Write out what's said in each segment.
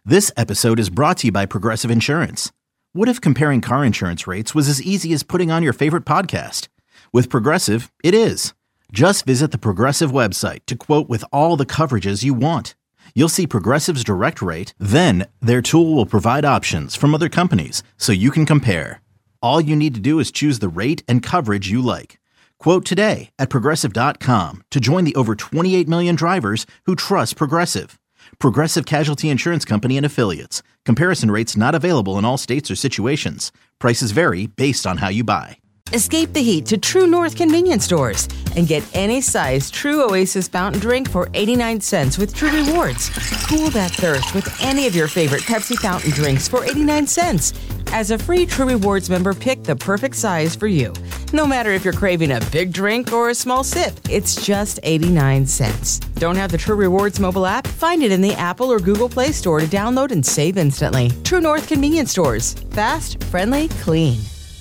This episode is brought to you by Progressive Insurance. What if comparing car insurance rates was as easy as putting on your favorite podcast? With Progressive, it is. Just visit the Progressive website to quote with all the coverages you want. You'll see Progressive's direct rate, then their tool will provide options from other companies so you can compare. All you need to do is choose the rate and coverage you like. Quote today at Progressive.com to join the over 28 million drivers who trust Progressive. Progressive Casualty Insurance Company and Affiliates. Comparison rates not available in all states or situations. Prices vary based on how you buy. Escape the heat to True North convenience stores and get any size True Oasis fountain drink for 89 cents with True Rewards. Cool that thirst with any of your favorite Pepsi fountain drinks for 89 cents. As a free True Rewards member, pick the perfect size for you. No matter if you're craving a big drink or a small sip, it's just 89 cents. Don't have the True Rewards mobile app? Find it in the Apple or Google Play Store to download and save instantly. True North convenience stores. Fast, friendly, clean.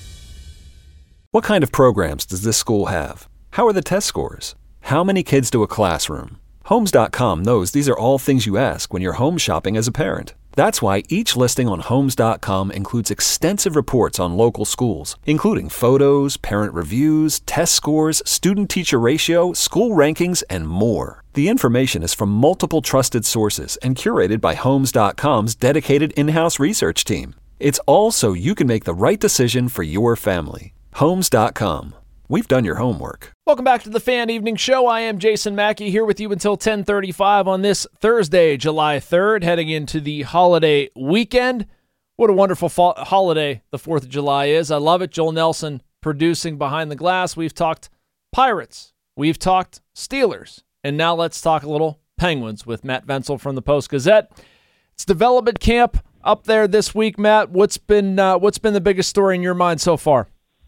What kind of programs does this school have? How are the test scores? How many kids to a classroom? Homes.com knows these are all things you ask when you're home shopping as a parent. That's why each listing on Homes.com includes extensive reports on local schools, including photos, parent reviews, test scores, student-teacher ratio, school rankings, and more. The information is from multiple trusted sources and curated by Homes.com's dedicated in-house research team. It's all so you can make the right decision for your family. Homes.com. We've done your homework. Welcome back to the Fan Evening Show. I am Jason Mackey here with you until 10:35 on this Thursday, July 3rd, heading into the holiday weekend. What a wonderful holiday the 4th of July is. I love it. Joel Nelson producing behind the glass. We've talked Pirates. We've talked Steelers. And now let's talk a little Penguins with Matt Vensel from the Post-Gazette. It's development camp up there this week, Matt. What's been the biggest story in your mind so far?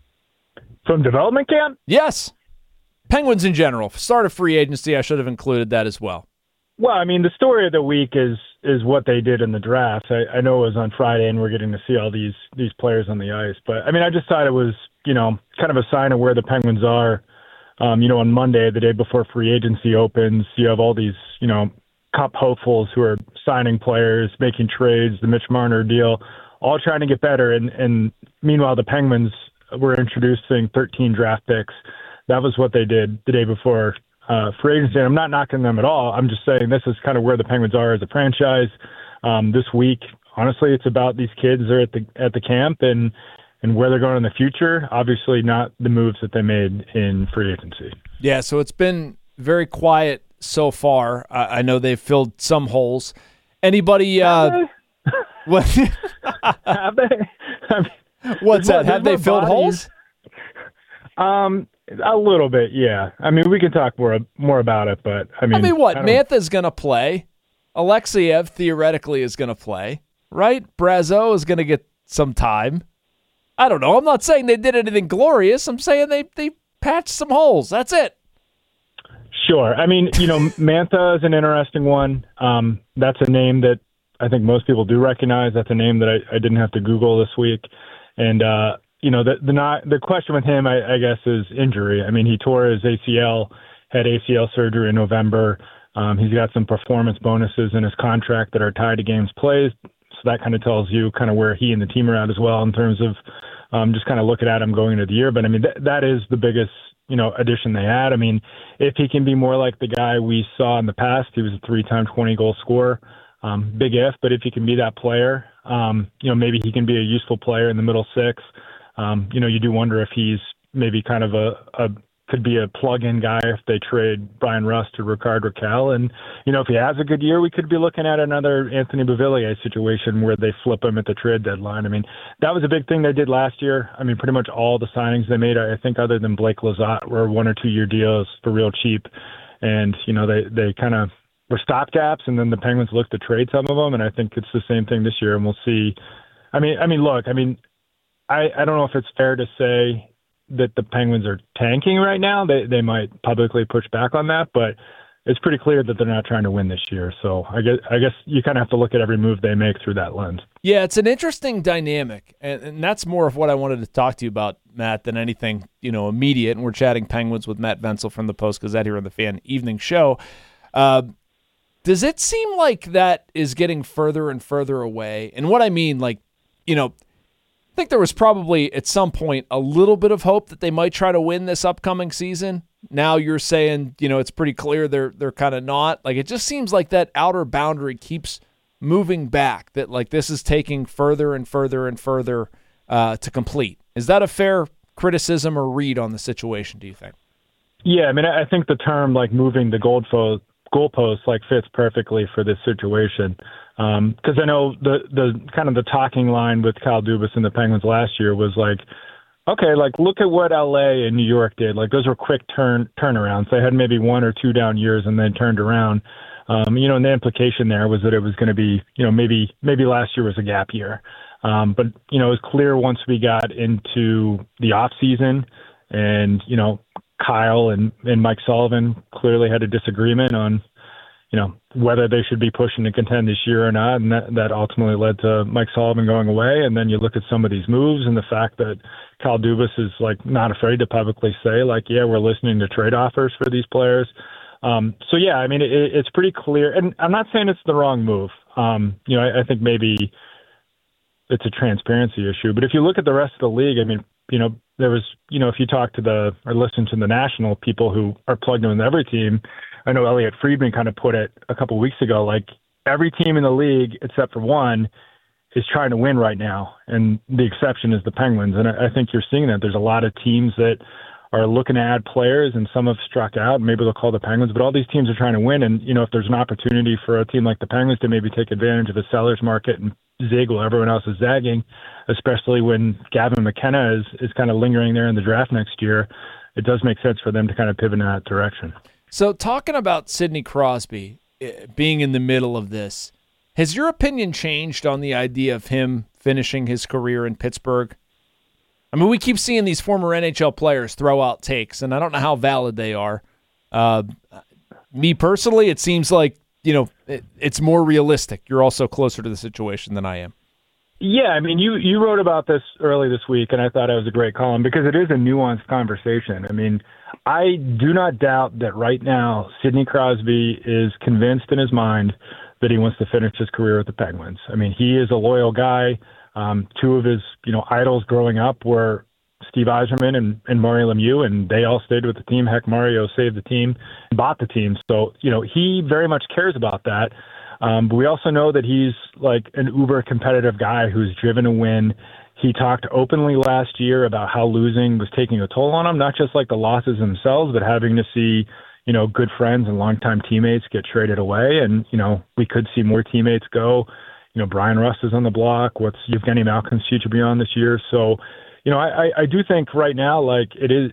From development camp? Yes. Penguins in general. Start of free agency, I should have included that as well. Well, I mean, the story of the week is what they did in the draft. I know it was on Friday, and we're getting to see all these players on the ice. But, I mean, I just thought it was, kind of a sign of where the Penguins are. On Monday, the day before free agency opens, you have all these, Cup hopefuls who are signing players, making trades, the Mitch Marner deal, all trying to get better. And meanwhile, the Penguins were introducing 13 draft picks. That was what they did the day before free agency. And I'm not knocking them at all. I'm just saying this is kind of where the Penguins are as a franchise. This week, honestly, it's about these kids that are at the camp and where they're going in the future. Obviously not the moves that they made in free agency. Yeah, so it's been very quiet so far. I know they've filled some holes. Anybody what? Have they? What's that? Have they filled holes? A little bit, yeah. I mean, we can talk more about it, but I mean what? Mantha's going to play. Alexeyev theoretically is going to play, right? Brazeau is going to get some time. I don't know. I'm not saying they did anything glorious. I'm saying they patched some holes. That's it. Sure. I mean, Mantha is an interesting one. That's a name that I think most people do recognize. That's a name that I didn't have to Google this week. And, the question with him, I guess, is injury. I mean, he tore his ACL, had ACL surgery in November. He's got some performance bonuses in his contract that are tied to games played. So that kind of tells you kind of where he and the team are at as well in terms of just kind of looking at him going into the year. But, I mean, that is the biggest, addition they had. I mean, if he can be more like the guy we saw in the past, he was a 3-time 20-goal scorer. Big if, but if he can be that player, maybe he can be a useful player in the middle six. You do wonder if he's maybe kind of could be a plug-in guy if they trade Brian Rust to Rickard Rakell. And, if he has a good year, we could be looking at another Anthony Beauvillier situation where they flip him at the trade deadline. I mean, that was a big thing they did last year. I mean, pretty much all the signings they made, I think other than Blake Lizotte, were 1 or 2 year deals for real cheap. And, they kind of were stopgaps, and then the Penguins looked to trade some of them, and I think it's the same thing this year, and we'll see. I don't know if it's fair to say that the Penguins are tanking right now. They might publicly push back on that, but it's pretty clear that they're not trying to win this year. So I guess you kind of have to look at every move they make through that lens. Yeah, it's an interesting dynamic, and that's more of what I wanted to talk to you about, Matt, than anything immediate. And we're chatting Penguins with Matt Vensel from the Post-Gazette here on the Fan Evening Show. Does it seem like that is getting further and further away? And what I mean, like, I think there was probably at some point a little bit of hope that they might try to win this upcoming season. Now you're saying, it's pretty clear they're kind of not. Like, it just seems like that outer boundary keeps moving back, that like this is taking further and further and further to complete. Is that a fair criticism or read on the situation, do you think? Yeah, I mean, I think the term like moving the goalposts like fits perfectly for this situation. Because I know the kind of the talking line with Kyle Dubas and the Penguins last year was like, okay, like look at what LA and New York did. Like those were quick turnarounds. They had maybe 1 or 2 down years and then turned around. And the implication there was that it was going to be, maybe last year was a gap year. But it was clear once we got into the off season and, Kyle and Mike Sullivan clearly had a disagreement on, whether they should be pushing to contend this year or not. And that ultimately led to Mike Sullivan going away. And then you look at some of these moves and the fact that Kyle Dubas is like not afraid to publicly say like, yeah, we're listening to trade offers for these players. So yeah, I mean, it's pretty clear, and I'm not saying it's the wrong move. I think maybe it's a transparency issue, but if you look at the rest of the league, I mean, there was, if you talk to or listen to the national people who are plugged in with every team, I know Elliot Friedman kind of put it a couple of weeks ago, like every team in the league except for one is trying to win right now. And the exception is the Penguins. And I think you're seeing that there's a lot of teams that are looking to add players and some have struck out. Maybe they'll call the Penguins, but all these teams are trying to win. And, if there's an opportunity for a team like the Penguins to maybe take advantage of a seller's market and zig while everyone else is zagging, especially when Gavin McKenna is kind of lingering there in the draft next year, it does make sense for them to kind of pivot in that direction. So talking about Sidney Crosby being in the middle of this, has your opinion changed on the idea of him finishing his career in Pittsburgh? I mean, we keep seeing these former NHL players throw out takes, and I don't know how valid they are. Me personally, it seems like, it's more realistic. You're also closer to the situation than I am. Yeah, I mean, you wrote about this early this week, and I thought it was a great column because it is a nuanced conversation. I mean, I do not doubt that right now Sidney Crosby is convinced in his mind that he wants to finish his career with the Penguins. I mean, he is a loyal guy. 2 of his, idols growing up were Steve Yzerman and Mario Lemieux, and they all stayed with the team. Heck, Mario saved the team, bought the team. So, he very much cares about that. But we also know that he's like an uber competitive guy who's driven to win. He talked openly last year about how losing was taking a toll on him, not just like the losses themselves, but having to see, good friends and longtime teammates get traded away. And, we could see more teammates go. Brian Rust is on the block. What's Evgeny Malkin's future beyond this year? So, I do think right now, like it is,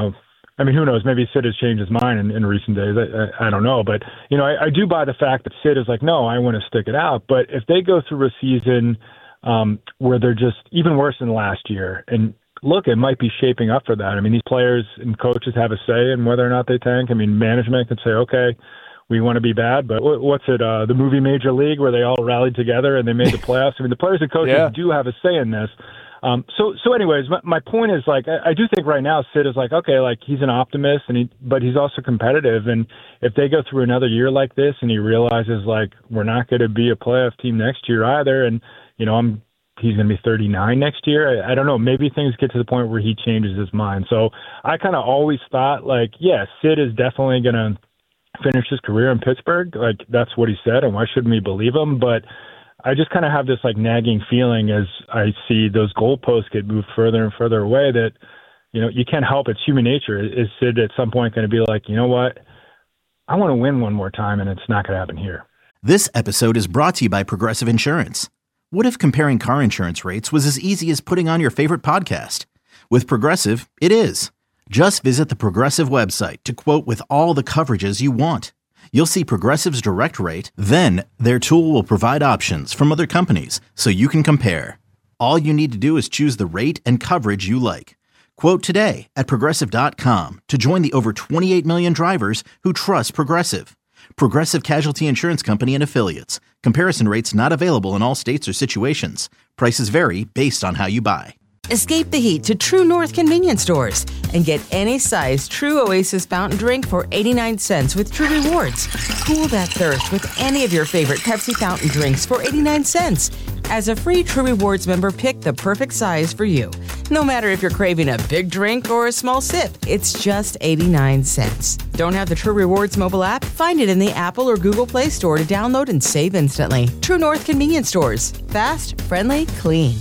I mean, who knows? Maybe Sid has changed his mind in recent days. I don't know. But, I do buy the fact that Sid is like, no, I want to stick it out. But if they go through a season where they're just even worse than last year, and look, it might be shaping up for that. I mean, these players and coaches have a say in whether or not they tank. I mean, management can say, okay, we want to be bad, but what's it, the movie Major League where they all rallied together and they made the playoffs? I mean, the players and coaches do have a say in this. So anyways, my point is like, I do think right now Sid is like, okay, like he's an optimist but he's also competitive. And if they go through another year like this and he realizes like, we're not going to be a playoff team next year either. And, he's going to be 39 next year. I don't know. Maybe things get to the point where he changes his mind. So I kind of always thought like, yeah, Sid is definitely going to finish his career in Pittsburgh. Like that's what he said. And why shouldn't we believe him? But I just kind of have this like nagging feeling as I see those goalposts get moved further and further away that, you can't help it. It's human nature. Is Sid at some point going to be like, you know what? I want to win one more time and it's not going to happen here. This episode is brought to you by Progressive Insurance. What if comparing car insurance rates was as easy as putting on your favorite podcast? With Progressive, it is. Just visit the Progressive website to quote with all the coverages you want. You'll see Progressive's direct rate, then their tool will provide options from other companies so you can compare. All you need to do is choose the rate and coverage you like. Quote today at Progressive.com to join the over 28 million drivers who trust Progressive. Progressive Casualty Insurance Company and Affiliates. Comparison rates not available in all states or situations. Prices vary based on how you buy. Escape the heat to True North convenience stores and get any size True Oasis fountain drink for 89 cents with True Rewards. Cool that thirst with any of your favorite Pepsi fountain drinks for 89 cents. As a free True Rewards member, pick the perfect size for you. No matter if you're craving a big drink or a small sip, it's just 89 cents. Don't have the True Rewards mobile app? Find it in the Apple or Google Play Store to download and save instantly. True North convenience stores. Fast, friendly, clean.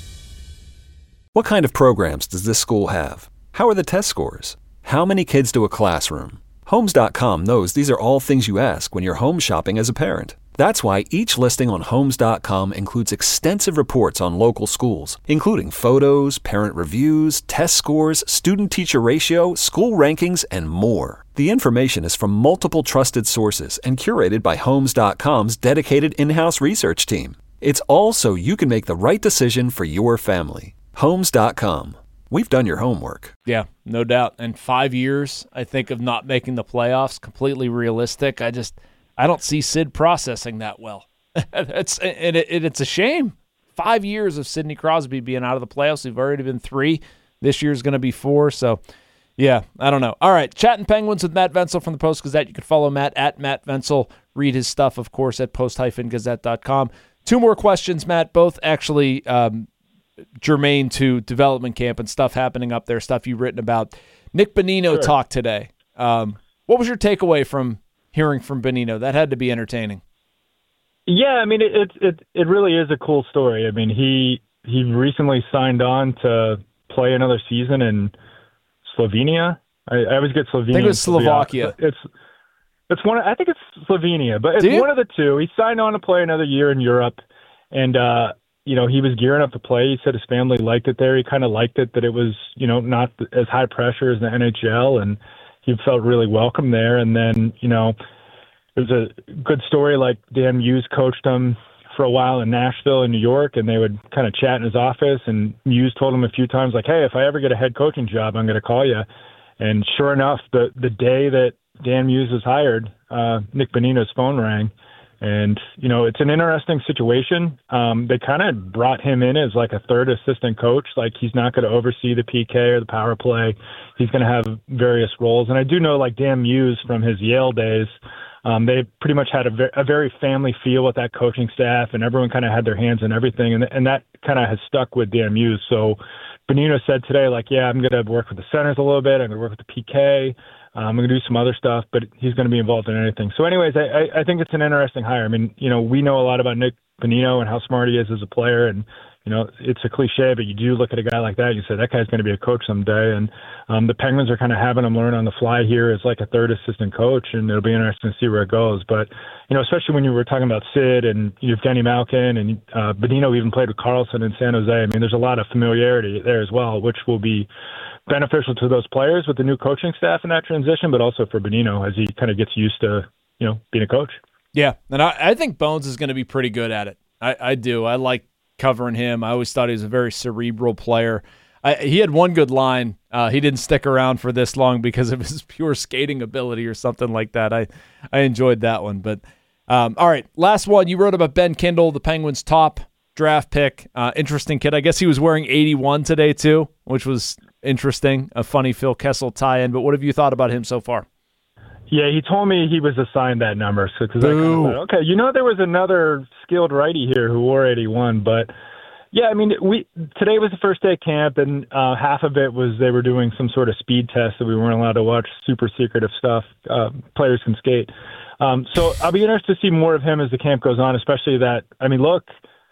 What kind of programs does this school have? How are the test scores? How many kids do a classroom? Homes.com knows these are all things you ask when you're home shopping as a parent. That's why each listing on Homes.com includes extensive reports on local schools, including photos, parent reviews, test scores, student-teacher ratio, school rankings, and more. The information is from multiple trusted sources and curated by Homes.com's dedicated in-house research team. It's all so you can make the right decision for your family. Homes.com. We've done your homework. Yeah, no doubt. And 5 years, I think, of not making the playoffs, completely realistic. I don't see Sid processing that well. It's a shame. 5 years of Sidney Crosby being out of the playoffs. We've already been 3. This year's going to be 4. So, yeah, I don't know. All right, Chatting Penguins with Matt Vensel from the Post-Gazette. You can follow Matt at Matt Vensel. Read his stuff, of course, at post-gazette.com. 2 more questions, Matt, both actually germane to development camp and stuff happening up there, stuff you've written about. Nick Bonino talked today. What was your takeaway from hearing from Bonino? That had to be entertaining. Yeah, I mean, it really is a cool story. I mean, he recently signed on to play another season in Slovenia. I always get Slovenia. I think it was Slovakia. It's one. I think it's Slovenia, but it's one of the two. He signed on to play another year in Europe, and he was gearing up to play. He said his family liked it there. He kind of liked it that it was, not as high pressure as the NHL, and he felt really welcome there. And then, it was a good story. Like Dan Muse coached him for a while in Nashville and New York, and they would kind of chat in his office. And Muse told him a few times, like, "Hey, if I ever get a head coaching job, I'm going to call you." And sure enough, the day that Dan Muse was hired, Nick Bonino's phone rang. And, it's an interesting situation. They kind of brought him in as like a third assistant coach. Like he's not going to oversee the PK or the power play. He's going to have various roles. And I do know like Dan Muse from his Yale days, they pretty much had a very family feel with that coaching staff, and everyone kind of had their hands in everything. And that kind of has stuck with Dan Muse. So Bonino said today, like, yeah, I'm going to work with the centers a little bit. I'm going to work with the PK. I'm going to do some other stuff, but he's going to be involved in anything. So anyways, I think it's an interesting hire. I mean, we know a lot about Nick Bonino and how smart he is as a player. And, it's a cliche, but you do look at a guy like that, you say that guy's going to be a coach someday. And the Penguins are kind of having him learn on the fly here as like a third assistant coach, and it'll be interesting to see where it goes. But, especially when you were talking about Sid and Evgeny Malkin and Bonino even played with Carlson in San Jose. I mean, there's a lot of familiarity there as well, which will be beneficial to those players with the new coaching staff in that transition, but also for Bonino as he kind of gets used to, being a coach. Yeah, and I think Bones is going to be pretty good at it. I do. I like covering him. I always thought he was a very cerebral player. He had one good line. He didn't stick around for this long because of his pure skating ability or something like that. I enjoyed that one. But all right, last one. You wrote about Ben Kindle, the Penguins' top draft pick. Interesting kid. I guess he was wearing 81 today too, which was interesting. A funny Phil Kessel tie-in. But what have you thought about him so far? Yeah, he told me he was assigned that number. So because I kind of thought, okay, there was another skilled righty here who wore 81, but yeah, I mean, today was the first day of camp, and half of it was they were doing some sort of speed test that we weren't allowed to watch, super secretive stuff. Players can skate. So I'll be interested to see more of him as the camp goes on, especially that. I mean, look.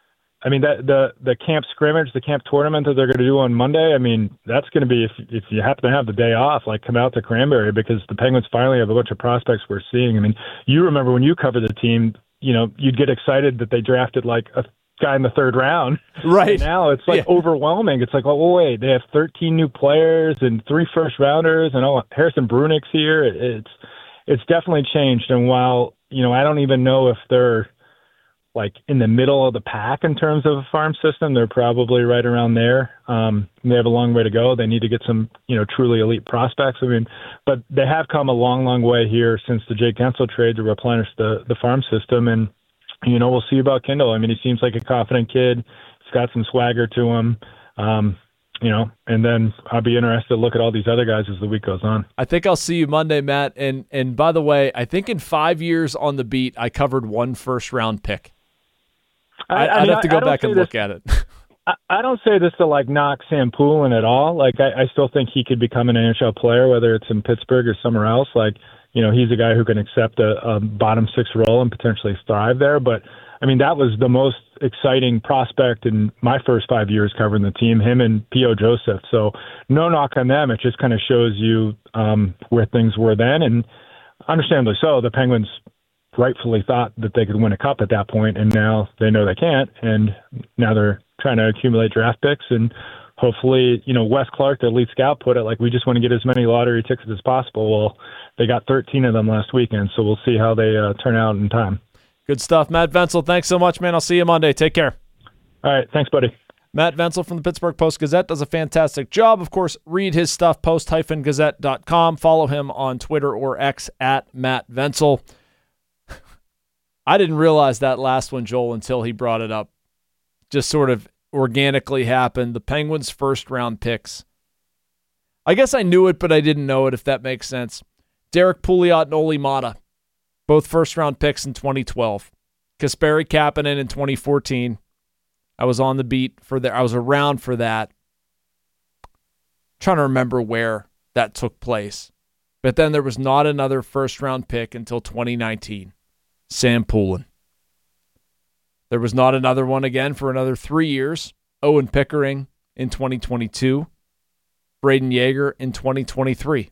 I mean, the camp scrimmage, the camp tournament that they're going to do on Monday, I mean, that's going to be, if you happen to have the day off, like come out to Cranberry, because the Penguins finally have a bunch of prospects we're seeing. I mean, you remember when you covered the team, you'd get excited that they drafted like a guy in the third round. Right. And now it's like overwhelming. It's like, oh, wait, they have 13 new players and 3 first rounders, and Harrison Brunick's here. It's definitely changed. And while, I don't even know if they're like in the middle of the pack in terms of a farm system, they're probably right around there. They have a long way to go. They need to get some, truly elite prospects. I mean, but they have come a long, long way here since the Jake Guentzel trade to replenish the farm system. And, we'll see about Kindle. I mean, he seems like a confident kid. He's got some swagger to him. and then I'll be interested to look at all these other guys as the week goes on. I think I'll see you Monday, Matt. And by the way, I think in 5 years on the beat, I covered one first-round pick. I'd have to go back and look at it. I don't say this to knock Sam Poulin at all. I still think he could become an NHL player, whether it's in Pittsburgh or somewhere else. He's a guy who can accept a bottom six role and potentially thrive there. But that was the most exciting prospect in my first 5 years covering the team, him and P.O. Joseph. So no knock on them. It just kind of shows you where things were then. And understandably so, the Penguins rightfully thought that they could win a cup at that point, and now they know they can't. And now they're trying to accumulate draft picks. And hopefully, Wes Clark, the lead scout, put it we just want to get as many lottery tickets as possible. Well, they got 13 of them last weekend, so we'll see how they turn out in time. Good stuff. Matt Vensel, thanks so much, man. I'll see you Monday. Take care. All right. Thanks, buddy. Matt Vensel from the Pittsburgh Post-Gazette does a fantastic job. Of course, read his stuff, post-gazette.com. Follow him on Twitter or X at Matt Vensel. I didn't realize that last one, Joel, until he brought it up. Just sort of organically happened. The Penguins' first-round picks. I guess I knew it, but I didn't know it, if that makes sense. Derek Pouliot and Olli Maatta, both first-round picks in 2012. Kasperi Kapanen in 2014. I was on the beat for that. I was around for that. Trying to remember where that took place. But then there was not another first-round pick until 2019. Sam Poulin. There was not another one again for another 3 years. Owen Pickering in 2022. Braden Yeager in 2023.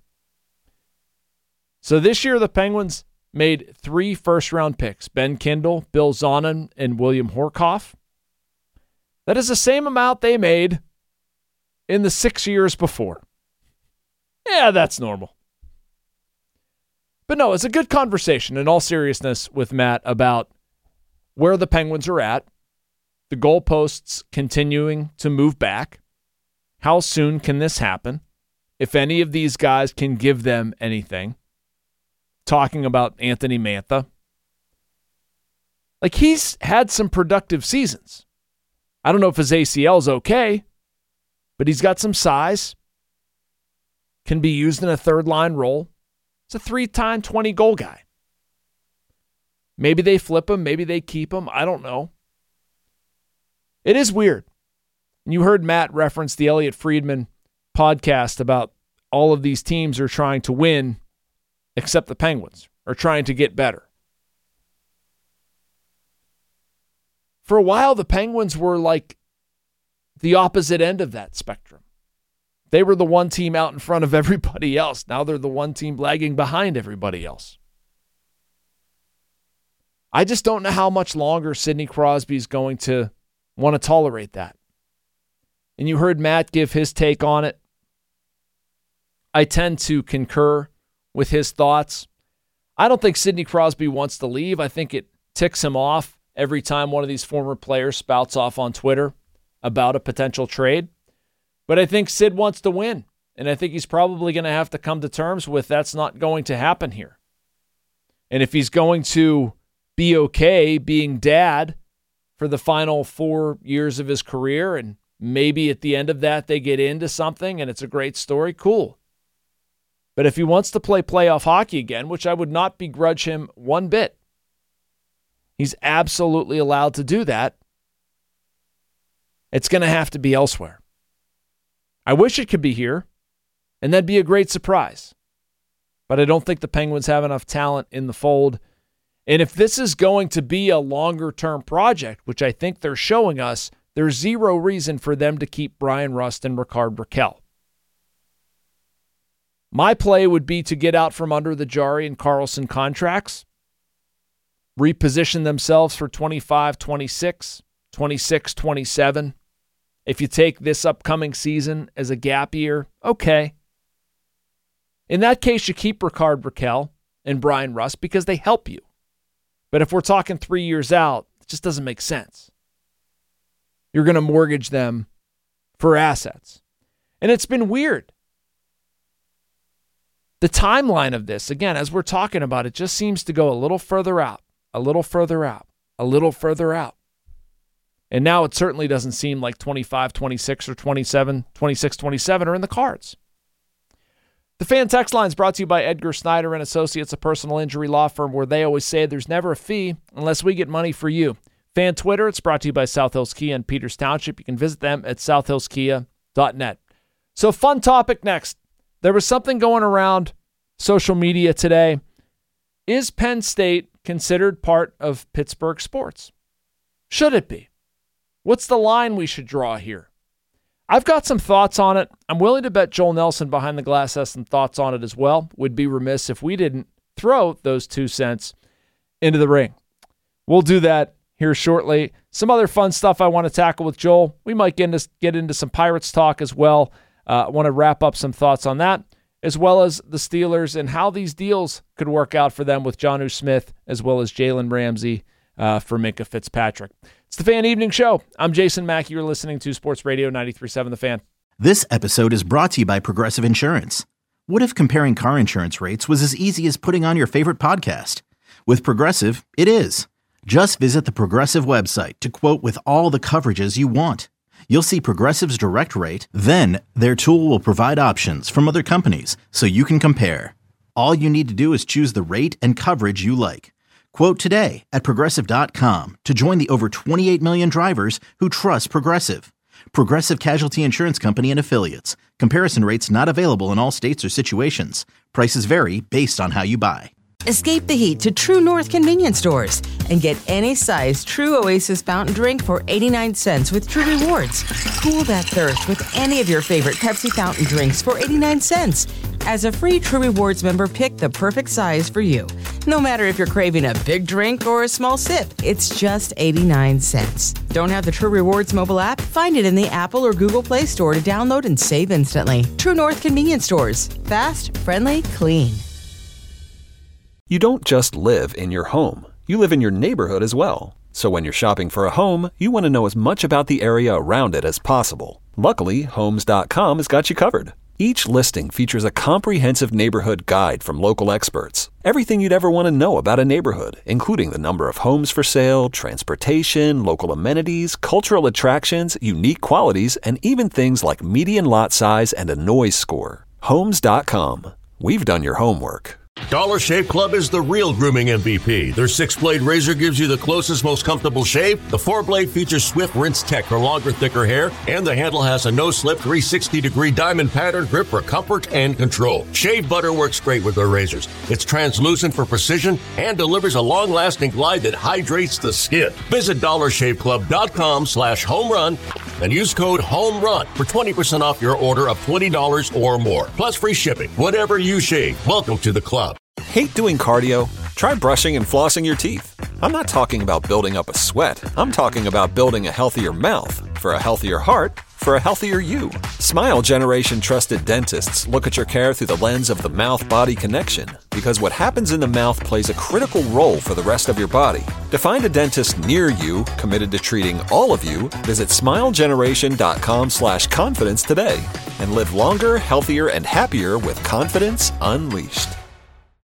So this year the Penguins made 3 first-round picks. Ben Kindle, Bill Zonin, and William Horkoff. That is the same amount they made in the 6 years before. Yeah, that's normal. But no, it's a good conversation in all seriousness with Matt about where the Penguins are at, the goalposts continuing to move back. How soon can this happen? If any of these guys can give them anything. Talking about Anthony Mantha. He's had some productive seasons. I don't know if his ACL is okay, but he's got some size. Can be used in a third-line role. It's a 3-time 20-goal guy. Maybe they flip him. Maybe they keep him. I don't know. It is weird. You heard Matt reference the Elliot Friedman podcast about all of these teams are trying to win except the Penguins, are trying to get better. For a while, the Penguins were the opposite end of that spectrum. They were the one team out in front of everybody else. Now they're the one team lagging behind everybody else. I just don't know how much longer Sidney Crosby is going to want to tolerate that. And you heard Matt give his take on it. I tend to concur with his thoughts. I don't think Sidney Crosby wants to leave. I think it ticks him off every time one of these former players spouts off on Twitter about a potential trade. But I think Sid wants to win. And I think he's probably going to have to come to terms with that's not going to happen here. And if he's going to be okay being dad for the final 4 years of his career, and maybe at the end of that they get into something and it's a great story, cool. But if he wants to play playoff hockey again, which I would not begrudge him one bit, he's absolutely allowed to do that. It's going to have to be elsewhere. I wish it could be here, and that'd be a great surprise. But I don't think the Penguins have enough talent in the fold. And if this is going to be a longer-term project, which I think they're showing us, there's zero reason for them to keep Brian Rust and Rickard Rakell. My play would be to get out from under the Jarry and Carlson contracts, reposition themselves for 25, 26, 26, 27. If you take this upcoming season as a gap year, okay. In that case, you keep Rickard Rakell and Brian Rust because they help you. But if we're talking 3 years out, it just doesn't make sense. You're going to mortgage them for assets. And it's been weird. The timeline of this, again, as we're talking about, it just seems to go a little further out, a little further out, a little further out. And now it certainly doesn't seem like 25, 26, or 27, 26, 27 are in the cards. The Fan text line is brought to you by Edgar Snyder and Associates, a personal injury law firm where they always say there's never a fee unless we get money for you. Fan Twitter, it's brought to you by South Hills Kia in Peters Township. You can visit them at southhillskia.net. So fun topic next. There was something going around social media today. Is Penn State considered part of Pittsburgh sports? Should it be? What's the line we should draw here? I've got some thoughts on it. I'm willing to bet Joel Nelson behind the glass has some thoughts on it as well. Would be remiss if we didn't throw those 2 cents into the ring. We'll do that here shortly. Some other fun stuff I want to tackle with Joel. We might get into some Pirates talk as well. I want to wrap up some thoughts on that, as well as the Steelers and how these deals could work out for them with Jonnu Smith, as well as Jalen Ramsey for Minkah Fitzpatrick. It's the Fan Evening Show. I'm Jason Mackey. You're listening to Sports Radio 93.7 The Fan. This episode is brought to you by Progressive Insurance. What if comparing car insurance rates was as easy as putting on your favorite podcast? With Progressive, it is. Just visit the Progressive website to quote with all the coverages you want. You'll see Progressive's direct rate, then their tool will provide options from other companies so you can compare. All you need to do is choose the rate and coverage you like. Quote today at Progressive.com to join the over 28 million drivers who trust Progressive. Progressive Casualty Insurance Company and Affiliates. Comparison rates not available in all states or situations. Prices vary based on how you buy. Escape the heat to True North convenience stores and get any size True Oasis fountain drink for 89 cents with True Rewards. Cool that thirst with any of your favorite Pepsi fountain drinks for 89 cents. As a free True Rewards member, pick the perfect size for you. No matter if you're craving a big drink or a small sip, it's just 89 cents. Don't have the True Rewards mobile app? Find it in the Apple or Google Play Store to download and save instantly. True North convenience stores. Fast, friendly, clean. You don't just live in your home. You live in your neighborhood as well. So when you're shopping for a home, you want to know as much about the area around it as possible. Luckily, Homes.com has got you covered. Each listing features a comprehensive neighborhood guide from local experts. Everything you'd ever want to know about a neighborhood, including the number of homes for sale, transportation, local amenities, cultural attractions, unique qualities, and even things like median lot size and a noise score. Homes.com. We've done your homework. Dollar Shave Club is the real grooming MVP. Their 6-blade razor gives you the closest, most comfortable shave. The 4-blade features Swift Rinse Tech for longer, thicker hair. And the handle has a no-slip 360-degree diamond pattern grip for comfort and control. Shave butter works great with their razors. It's translucent for precision and delivers a long-lasting glide that hydrates the skin. Visit DollarShaveClub.com/homerun and use code HOMERUN for 20% off your order of $20 or more. Plus free shipping. Whatever you shave, welcome to the club. Hate doing cardio? Try brushing and flossing your teeth. I'm not talking about building up a sweat. I'm talking about building a healthier mouth for a healthier heart for a healthier you. Smile Generation trusted dentists look at your care through the lens of the mouth-body connection, because what happens in the mouth plays a critical role for the rest of your body. To find a dentist near you committed to treating all of you, visit smilegeneration.com/confidence today and live longer, healthier, and happier with confidence unleashed.